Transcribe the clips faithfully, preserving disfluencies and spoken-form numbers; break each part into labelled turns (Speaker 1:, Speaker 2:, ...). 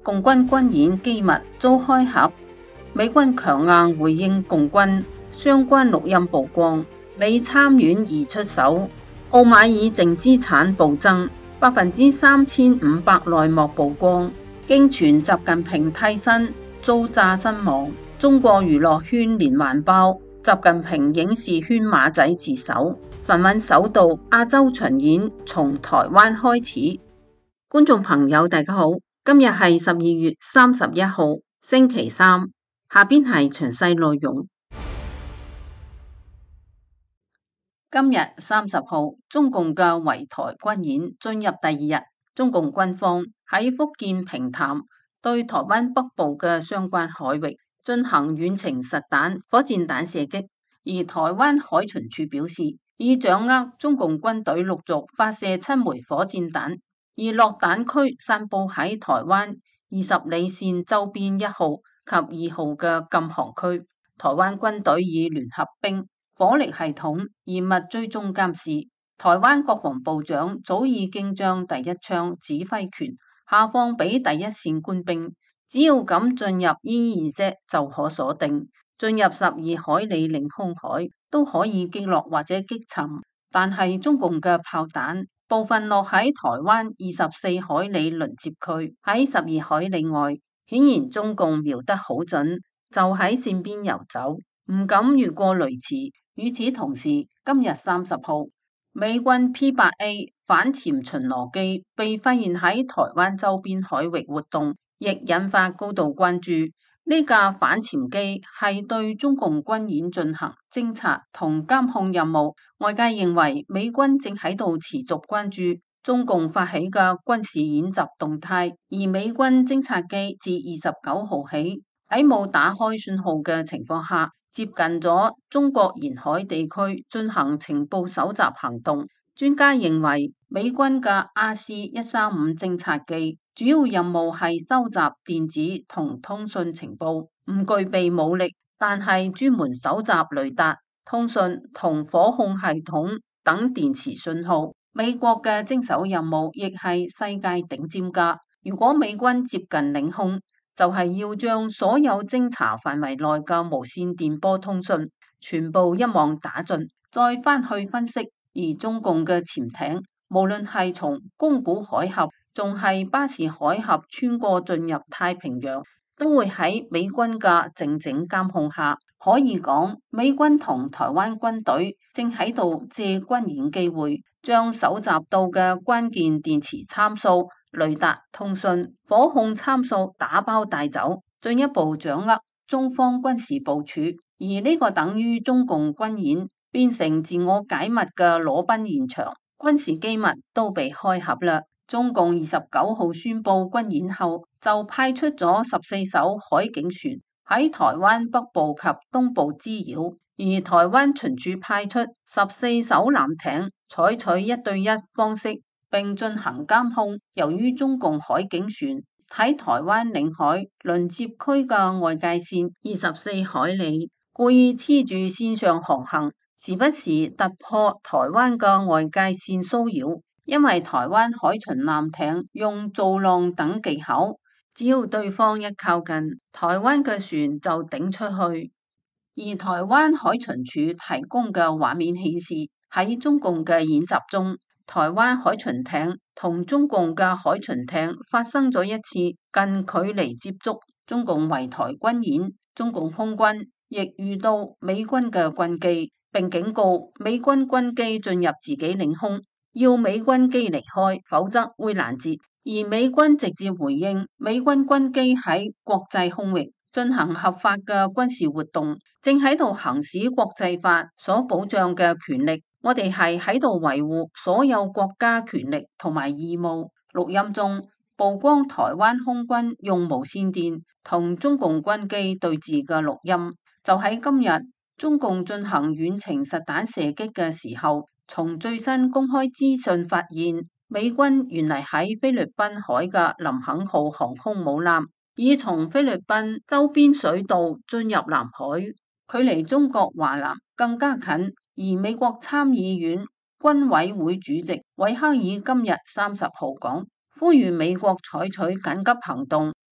Speaker 1: 共軍軍演機密遭開盒，美軍強硬回應共軍相關錄音曝光，美參院擬出手，奧馬爾淨資產暴增百分之三千五百內幕曝光，經傳習近平替身遭炸身亡，中國娛樂圈連環爆，習近平影視圈馬仔自首，神韻首度亞洲巡演從台灣開始。觀眾朋友大家好，今日係十二月三十一號星期三，下邊係詳細內容。今日三十號，中共嘅圍台軍演進入第二日，中共軍方喺福建平潭對台灣北部嘅相關海域進行遠程實彈火箭彈射擊，而台灣海巡署表示，已掌握中共軍隊陸續發射七枚火箭彈，而落彈區散布喺台灣二十里線周邊一號及二號嘅禁航區，台灣軍隊以聯合兵火力系統嚴密追蹤監視。台灣國防部長早已經將第一槍指揮權下放俾第一線官兵，只要敢進入 E E Z 就可鎖定，進入十二海里領空海都可以擊落或者擊沉。但係中共嘅炮彈部分落喺台灣二十四海里鄰接區，喺十二海里外，顯然中共瞄得好準，就喺線邊游走，唔敢越過雷池。與此同時，今日三十號，美軍 P 八 A 反潛巡邏機被發現喺台灣周邊海域活動，亦引發高度關注。呢架反潛機係對中共軍演進行偵察同監控任務，外界認為美軍正喺度持續關注中共發起嘅軍事演習動態，而美軍偵察機自二十九號起喺冇打開信號嘅情況下，接近咗中國沿海地區進行情報搜集行動。專家認為，美軍嘅 R C 一三五偵察機主要任務係收集電子同通訊情報，唔具備武力，但係專門搜集雷達、通訊同火控系統等電磁信號。美國嘅偵搜任務亦係世界頂尖㗎。如果美軍接近領空，就係要將所有偵查範圍內嘅無線電波通訊全部一網打盡，再翻去分析。而中共嘅潛艇，無論係從宮古海峽，仲係巴士海峽穿過進入太平洋，都會喺美軍嘅靜靜監控下。可以講，美軍同台灣軍隊正喺度借軍演機會，將搜集到嘅關鍵電磁參數、雷達、通訊、火控參數打包帶走，進一步掌握中方軍事部署。而呢個等於中共軍演變成自我解密嘅裸奔現場，軍事機密都被開盒啦。中共二十九號宣布軍演後，就派出咗十四艘海警船喺台灣北部及東部滋擾，而台灣巡署派出十四艘艦艇，採取一對一方式並進行監控。由於中共海警船喺台灣領海鄰接區嘅外界線二十四海里，故意黐住線上航行，時不時突破台灣嘅外界線騷擾。因為台灣海巡艦艇用造浪等技巧，只要對方一靠近，台灣嘅船就頂出去。而台灣海巡署提供嘅畫面顯示，喺中共嘅演習中，台灣海巡艇同中共嘅海巡艇發生咗一次近距離接觸。中共圍台軍演，中共空軍亦遇到美軍嘅軍機，並警告美軍軍機進入自己領空，要美軍機離開，否則會攔截。而美軍直接回應，美軍軍機喺國際空域進行合法嘅軍事活動，正喺度行使國際法所保障嘅權力。我哋係喺度維護所有國家權力同埋義務。錄音中曝光台灣空軍用無線電同中共軍機對峙嘅錄音，就喺今日中共進行遠程實彈射擊嘅時候，從最新公開資訊發現，美軍原嚟喺菲律賓海嘅林肯號航空母艦已從菲律賓周邊水道進入南海，距離中國華南更加近。而美國參議院軍委會主席韋克爾今日三十號講，呼籲美國採取緊急行動，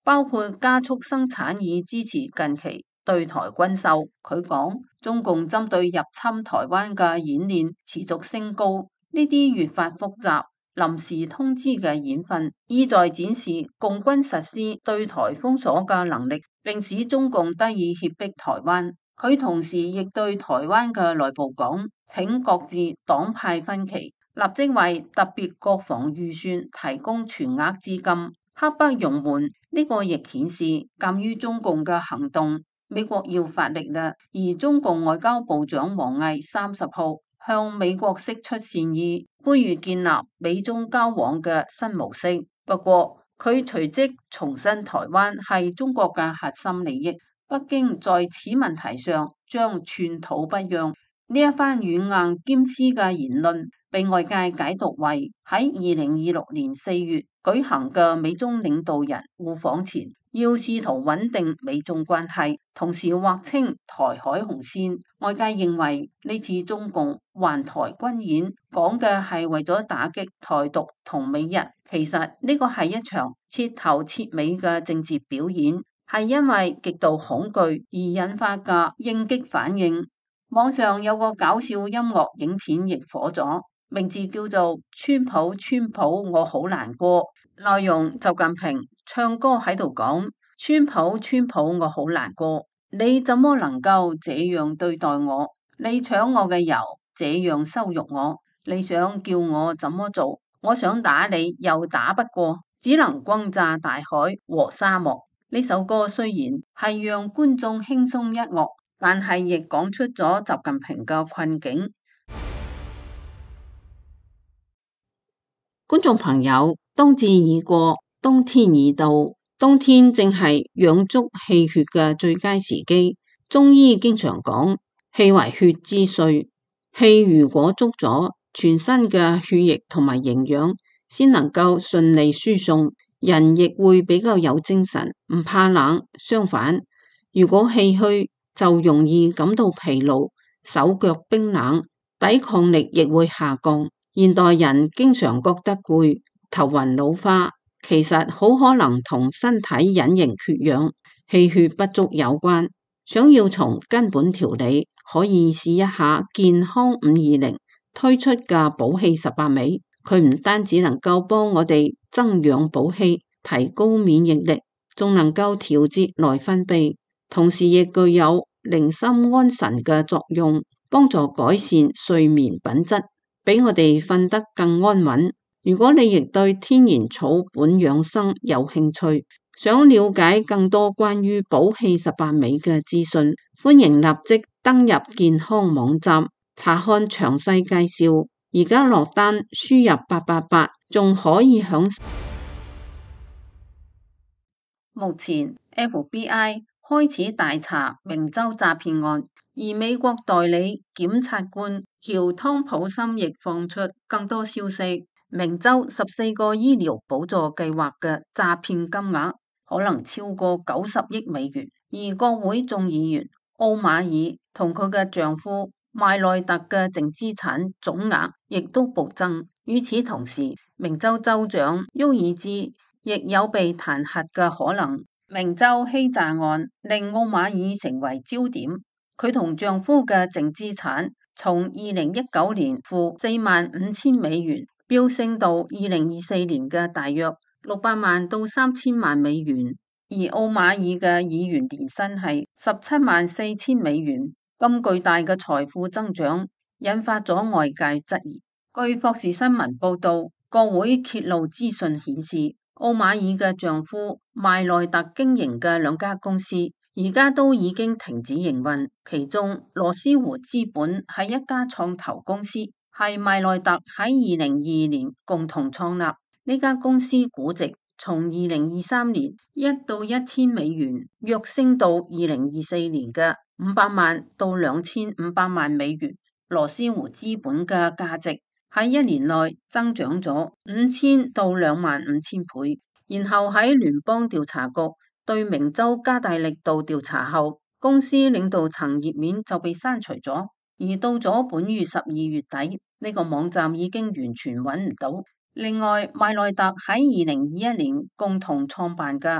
Speaker 1: 包括加速生產以支持近期對台軍售。佢講，中共針對入侵台灣嘅演練持續升高，呢啲越發複雜。臨時通知嘅演訓，意在展示共軍實施對台封鎖嘅能力，並使中共得以脅迫台灣。佢同時亦對台灣嘅內部講，請擱置黨派分歧，立即為特別國防預算提供全額資金。刻不容緩，呢個亦顯示鑒於中共嘅行動，美國要發力啦。而中共外交部長王毅三十號向美國釋出善意，呼籲建立美中交往嘅新模式。不過佢隨即重申台灣係中國嘅核心利益，北京在此問題上將寸土不讓。呢一番軟硬兼施嘅言論，被外界解讀為喺二零二六年四月舉行嘅美中領導人互訪前，要試圖穩定美中關係，同時劃清台海紅線。外界認為呢次中共環台軍演講嘅係為咗打擊台獨同美日，其實呢個係一場徹頭徹尾嘅政治表演，係因為極度恐懼而引發嘅應激反應。網上有個搞笑音樂影片亦火咗，名字叫做《川普川普我好難過》，內容習近平唱歌喺度講：川普川普我好難過，你怎麼能夠這樣對待我？你搶我嘅油，這樣羞辱我，你想叫我怎麼做？我想打你又打不過，只能轟炸大海和沙漠。呢首歌雖然係讓觀眾輕鬆一樂，但係亦講出咗習近平嘅困境。觀眾朋友，冬至已過，冬天已到，冬天正係養足氣血嘅最佳時機。中醫經常講，氣為血之髓，氣如果足咗，全身嘅血液同埋營養先能夠順利輸送，人亦會比較有精神，唔怕冷。相反，如果氣虛，就容易感到疲勞，手腳冰冷，抵抗力亦會下降。現代人經常覺得攰、頭暈腦花，其實好可能同身體隱形缺氧、氣血不足有關。想要從根本調理，可以試一下健康五二零推出嘅補氣十八味。佢唔單止能夠幫我哋增養補氣、提高免疫力，仲能夠調節內分泌，同時亦具有寧心安神嘅作用，幫助改善睡眠品質，俾我哋瞓得更安穩。如果你亦對天然草本養生有興趣，想了解更多關於補氣十八味嘅資訊，歡迎立即登入健康網站查看詳細介紹。而家落單輸入八八八，仲可以享受。目前 F B I 開始大查明州詐騙案，而美國代理檢察官喬湯普森亦放出更多消息。明州十四個醫療補助計劃嘅詐騙金額可能超過九十億美元，而國會眾議員奧馬爾同佢嘅丈夫邁內特嘅淨資產總額亦都暴增。與此同時，明州州長沃爾茲亦有被彈劾嘅可能。明州欺詐案令奧馬爾成為焦點，佢同丈夫嘅淨資產從二零一九年負四萬五千美元飆升到二零二四年嘅大約六百萬到三千萬美元，而奧馬爾嘅議員年薪係十七萬四千美元。咁巨大嘅財富增長引發咗外界質疑。據霍士新聞報道，國會揭露資訊顯示，奧馬爾嘅丈夫邁內特經營嘅兩家公司而家都已經停止營運，其中羅斯湖資本係一家創投公司，係邁內特喺二零二二年共同創立。呢家公司估值從二零二三年一到一千美元，躍升到二零二四年嘅五百萬到兩千五百萬美元。羅斯湖資本嘅價值喺一年內增長咗五千到兩萬五千倍。然後喺聯邦調查局對明州加大力度調查後，公司領導層頁面就被刪除咗。而到咗本月十二月底，呢個網站已經完全揾唔到。另外，邁內特喺二零二一年共同創辦嘅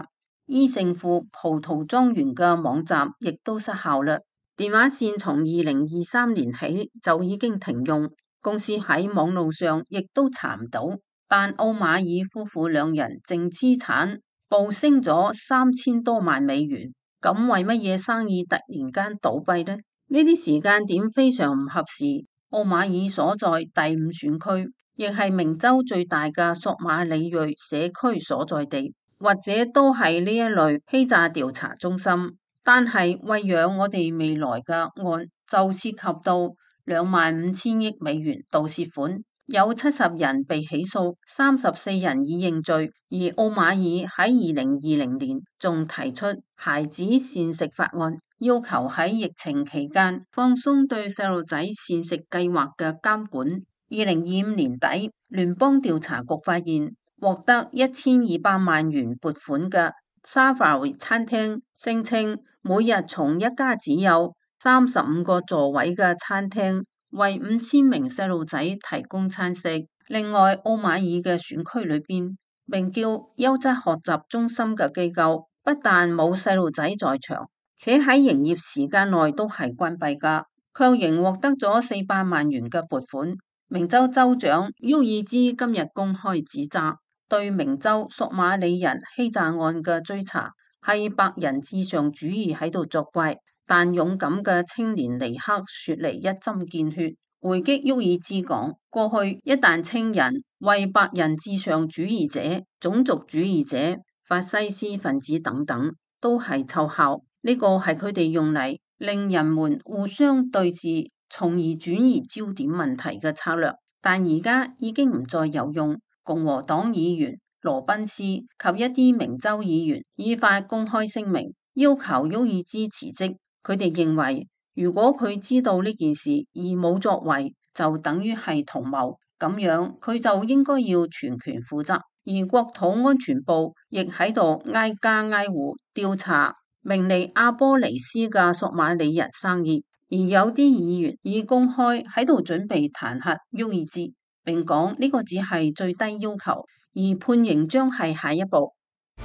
Speaker 1: 伊勝富葡萄莊園嘅網站亦都失效啦。電話線從二零二三年起就已經停用，公司喺網路上亦都查唔到。但奧馬爾夫婦兩人淨資產暴升咗三千多萬美元，咁為乜嘢生意突然間倒閉呢？呢啲時間點非常唔合時。奧馬爾所在第五選區，亦係明州最大嘅索馬里裔社區所在地，或者都係呢一類欺詐調查中心。但係餵養我哋未來嘅案就涉及到兩萬五千億美元盜竊款，有七十人被起訴，三十四人已認罪。而奧馬爾喺二零二零年仲提出孩子膳食法案，要求喺疫情期間放鬆對細路仔膳食計劃嘅監管。二零二五年底，聯邦調查局發現獲得一千二百萬元撥款嘅 Safari 餐廳聲稱，每日從一家只有三十五個座位嘅餐廳為五千名細路仔提供餐食。另外，奧馬爾嘅選區裏邊名叫優質學習中心嘅機構，不但冇細路仔在場，且喺營業時間內都係關閉噶，卻仍獲得咗四百萬元嘅撥款。明州州長沃爾茲今日公開指責，對明州索馬里人欺詐案嘅追查係白人至上主義喺度作怪。但勇敢嘅青年尼克雪梨一針見血，回擊沃爾茲講：過去一旦稱人為白人至上主義者、種族主義者、法西斯分子等等，都係湊效。呢個係佢哋用嚟令人們互相對峙，從而轉移焦點問題嘅策略。但而家已經唔再有用。共和黨議員羅賓斯及一啲明州議員依法公開聲明，要求沃爾茲辭職。佢哋認為，如果佢知道呢件事而冇作為，就等於係同謀，咁樣佢就應該要全權負責。而國土安全部亦喺度挨家挨戶調查明尼阿波利斯嘅索馬里人生意，而有啲議員已公開喺度準備彈劾沃爾茲，並講呢個只係最低要求，而判刑將係下一步。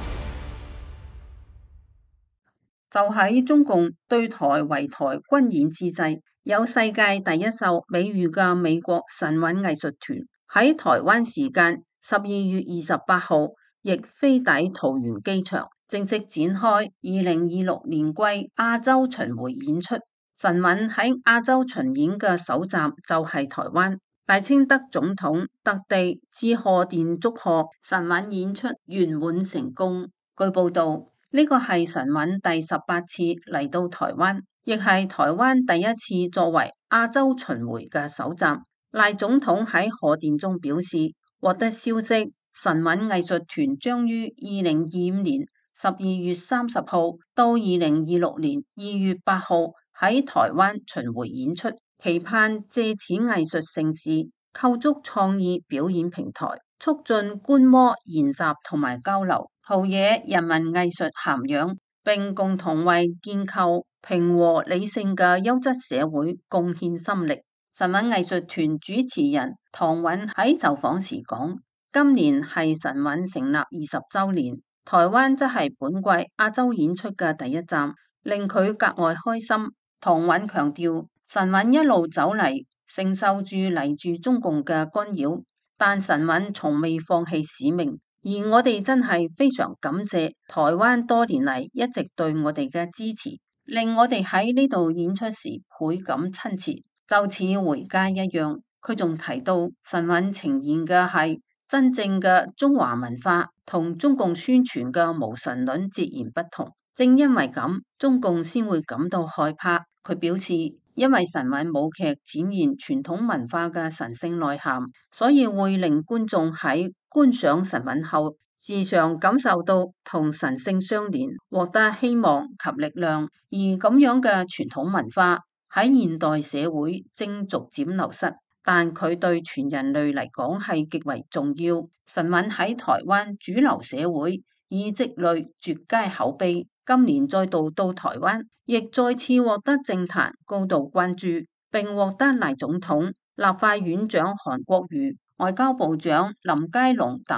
Speaker 1: 就喺中共對台圍台軍演之際，有世界第一秀美譽嘅美國神韻藝術團喺台灣時間十二月二十八號亦飛抵桃園機場，正式展開二零二六年季亞洲巡迴演出。神韻喺亞洲巡演嘅首站就係台灣，賴清德總統特地致賀電祝賀神韻演出圓滿成功。據報道，呢個係神韻第十八次嚟到台灣，亦係台灣第一次作為亞洲巡迴嘅首站。賴總統喺賀電中表示，獲得消息，神韻藝術團將於二零二五年十二月三十號到二零二六年二月八號喺台灣巡迴演出，期盼借此藝術盛事構築創意表演平台，促進觀摩研習同埋交流，陶冶人民藝術涵養，並共同為建構平和理性嘅優質社會貢獻心力。神韻藝術團主持人唐韻喺受訪時講，今年係神韻成立二十週年，台灣則係本季亞洲演出嘅第一站，令佢格外開心。唐韻強調，神韻一路走嚟，承受住嚟自中共嘅干擾，但神韻從未放棄使命。而我哋真係非常感謝台灣多年嚟一直對我哋嘅支持，令我哋喺呢度演出時倍感親切，就似回家一樣。佢仲提到，神韻呈現嘅係真正嘅中華文化，同中共宣傳嘅無神論截然不同。正因為咁，中共先會感到害怕。佢表示，因為神韻舞劇展現傳統文化嘅神聖內涵，所以會令觀眾喺觀賞神韻後，時常感受到同神聖相連，獲得希望及力量。而咁樣嘅傳統文化喺現代社會正逐漸流失，但佢對全人類嚟講係極為重要。神韻喺台灣主流社會已積累絕佳口碑，今年再度到台灣，亦再次獲得政壇高度關注，並獲得賴總統、立法院長韓國瑜、外交部長林佳龍等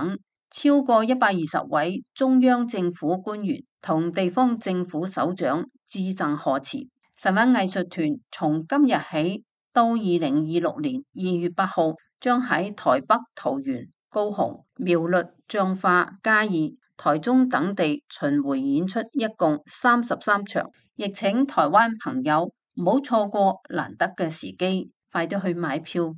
Speaker 1: 超過一百二十位中央政府官員同地方政府首長致贈賀詞。神韻藝術團從今日起到二零二六年二月八號，將喺台北、桃園、高雄、苗栗、彰化、嘉義、台中等地巡迴演出，一共三十三場。亦請台灣朋友唔好錯過難得嘅時機，快啲去買票。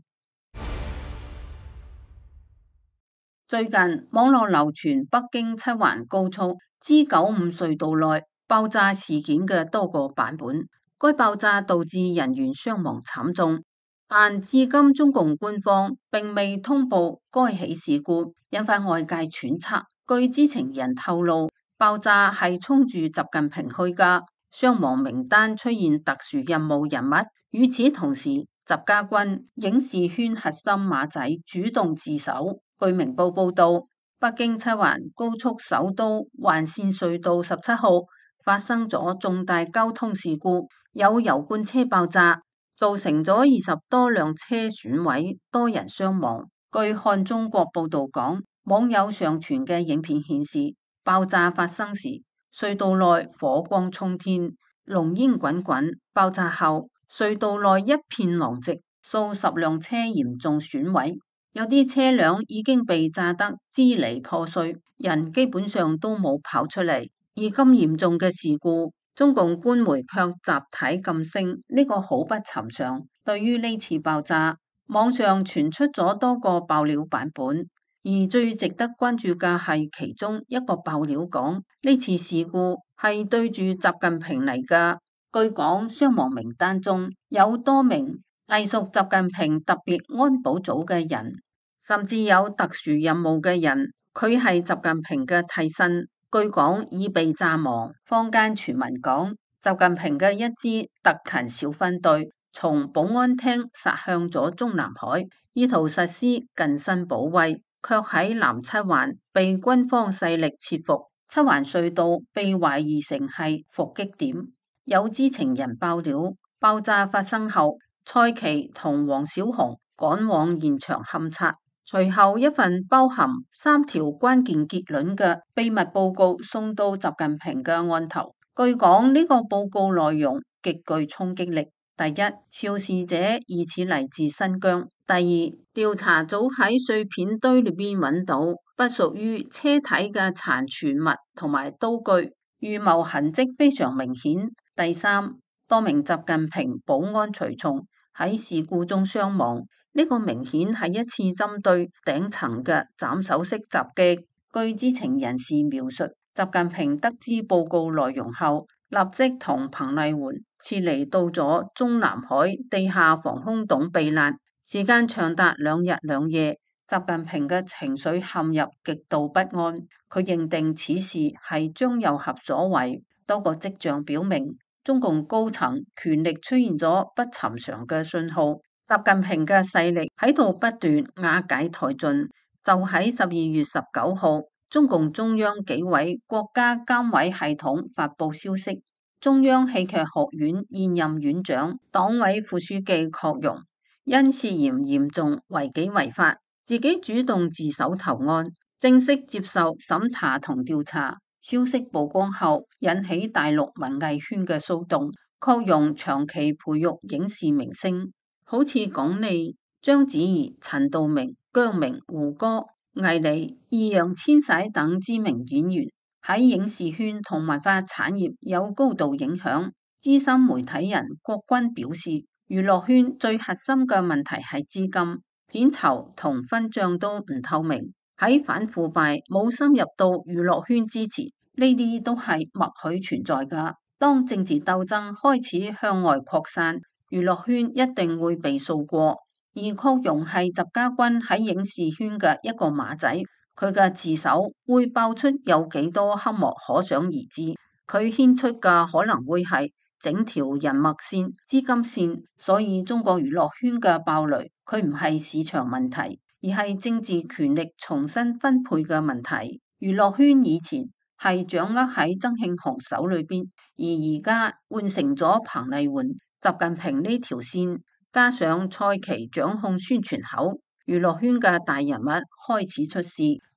Speaker 1: 最近網絡流傳北京七環高速 G 九五 隧道內爆炸事件嘅多個版本，該爆炸導致人員傷亡慘重，但至今中共官方並未通報該起事故，引發外界揣測。據知情人透露，爆炸係衝住習近平去噶，傷亡名單出現特殊任務人物。與此同時，習家軍影視圈核心馬仔主動自首。據明報報道，北京七環高速首都環線隧道十七號發生咗重大交通事故，有油罐車爆炸，造成咗二十多輛車損毀，多人傷亡。據看中國報道講，網友上傳嘅影片顯示，爆炸發生時隧道內火光衝天，濃煙滾滾，爆炸後隧道內一片狼藉，數十輛車嚴重損毀。有啲車輛已經被炸得支離破碎，人基本上都冇跑出嚟。而咁嚴重嘅事故，中共官媒卻集體噤聲，呢個好不尋常。對於呢次爆炸，網上傳出咗多個爆料版本，而最值得關注嘅係其中一個爆料講，呢次事故係對住習近平嚟㗎。據講，傷亡名單中有多名隸屬習近平特別安保組嘅人，甚至有特殊任務嘅人，佢係習近平嘅替身，據講已被詐亡。坊間傳聞講，習近平嘅一支特勤小分隊從保安廳殺向咗中南海，意圖實施近身保衛，卻喺南七環被軍方勢力切伏。七環隧道被懷疑成係伏擊點。有知情人爆料，爆炸發生後，蔡奇同黃小紅趕往現場勘察，隨後一份包含三條關鍵結論嘅秘密報告送到習近平嘅案頭。據講，呢個報告內容極具衝擊力。第一，肇事者疑似嚟自新疆。第二，調查組喺碎片堆裏邊揾到不屬於車體嘅殘存物同埋刀具，預謀痕跡非常明顯。第三，多名習近平保安隨從喺事故中傷亡，呢個明顯係一次針對頂層嘅斬首式襲擊。據知情人士描述，習近平得知報告內容後，立即同彭麗媛撤離到咗中南海地下防空洞避難，時間長達兩日兩夜。習近平嘅情緒陷入極度不安，佢認定此事係張又俠所為。多個跡象表明，中共高層權力出現咗不尋常嘅信號，習近平嘅勢力喺度不斷瓦解殆盡。就喺十二月十九號，中共中央紀委國家監委系統發布消息，中央戲劇學院現任院長、黨委副書記郝容因涉嫌嚴重違紀違法，自己主動自首投案，正式接受審查同調查。消息曝光後，引起大陸文藝圈嘅騷動。郝容長期培育影視明星，好似鞏俐、章子怡、陳道明、姜明、胡歌、倪妮、易烊千璽等知名演員，喺影視圈同文化產業有高度影響。資深媒體人郭軍表示，娛樂圈最核心嘅問題係資金、片酬同分賬都唔透明。喺反腐敗冇深入到娛樂圈之前，呢啲都係默許存在噶。當政治鬥爭開始向外擴散，娛樂圈一定會被掃過。而郝容係習家軍喺影視圈嘅一個馬仔，佢嘅自首會爆出有幾多黑幕，可想而知。佢牽出嘅可能會係整條人脈線、資金線，所以中國娛樂圈嘅爆雷，佢唔係市場問題，而係政治權力重新分配嘅問題。娛樂圈以前係掌握喺曾慶紅手裏邊，而而家換成咗彭麗媛、習近平呢條線，加上蔡奇掌控宣傳口，娛樂圈嘅大人物開始出事，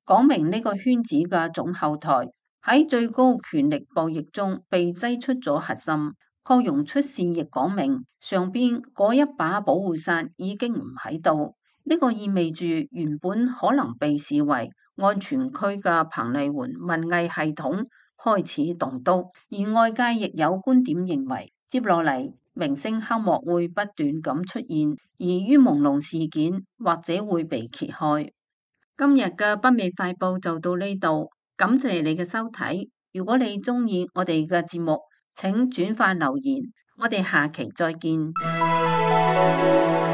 Speaker 1: 講明呢個圈子嘅總後台喺最高權力博弈中被擠出咗核心。擴容出事亦講明上邊嗰一把保護傘已經唔喺度，呢個意味住原本可能被視為安全區嘅彭麗媛文藝系統開始動刀，而外界亦有觀點認為，接落嚟明星黑幕會不斷咁出現，而于朦朧事件或者會被揭開。今日嘅北美快報就到呢度，感謝你嘅收睇。如果你鍾意我哋嘅節目，請轉發留言，我哋下期再見。